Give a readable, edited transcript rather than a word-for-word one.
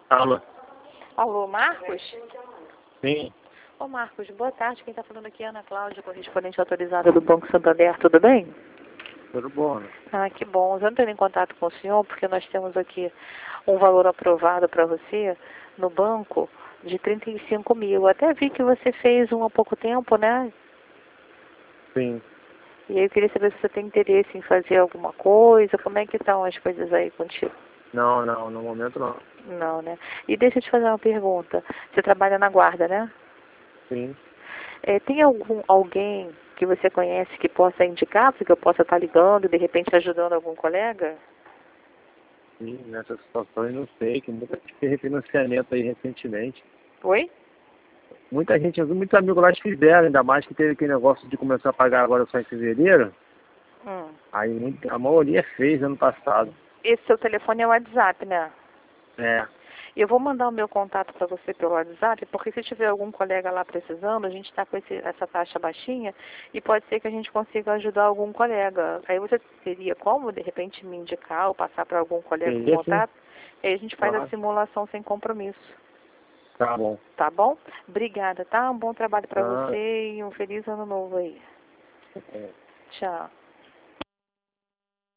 Alô? Alô, Marcos? Sim, Ô, Marcos, boa tarde. Quem está falando aqui é Ana Cláudia, correspondente autorizada do Banco Santander. Tudo bem? tudo bom, né? Ah, que bom. Eu estou em contato com o senhor porque nós temos aqui um valor aprovado para você no banco de 35 mil. Até vi que você fez um há pouco tempo, né? Sim. E aí eu queria saber se você tem interesse em fazer alguma coisa. Como é que estão as coisas aí contigo? Não, no momento não. Não, né? E deixa eu te fazer uma pergunta. Você trabalha na guarda, né? Sim, Tem alguém que você conhece que possa indicar, porque eu possa estar ligando e de repente ajudando algum colega? sim, nessa situação eu não sei, que muita gente fez refinanciamento aí recentemente. Oi? Muita gente, muitos amigos lá fizeram, ainda mais que teve aquele negócio de começar a pagar agora só em fevereiro. Hum. Aí a maioria fez ano passado. Esse seu telefone é o WhatsApp, né? É, Eu vou mandar o meu contato para você pelo WhatsApp, porque se tiver algum colega lá precisando, a gente está com essa taxa baixinha e pode ser que a gente consiga ajudar algum colega. Aí você teria como, de repente, me indicar ou passar para algum colega com seria sim, contato? Aí a gente faz a claro. simulação sem compromisso. Tá bom. Tá bom? Obrigada, tá? Um bom trabalho para Ah, você e um feliz ano novo aí. é. Tchau.